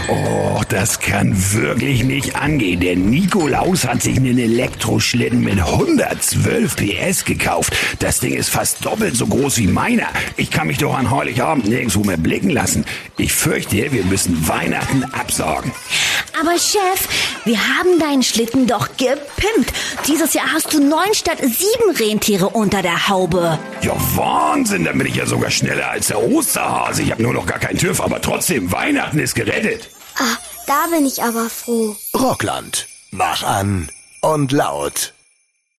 Oh, das kann wirklich nicht angehen. Der Nikolaus hat sich einen Elektroschlitten mit 112 PS gekauft. Das Ding ist fast doppelt so groß wie meiner. Ich kann mich doch an Heiligabend nirgendwo mehr blicken lassen. Ich fürchte, wir müssen Weihnachten absagen. Aber Chef, wir haben deinen Schlitten doch gepimpt. Dieses Jahr hast du 9 statt 7 Rentiere unter der Haube. Ja, Wahnsinn, dann bin ich ja sogar schneller als der Osterhase. Ich habe nur noch gar keinen TÜV, aber trotzdem, Weihnachten ist gerettet. Ah, da bin ich aber froh. Rockland, mach an und laut.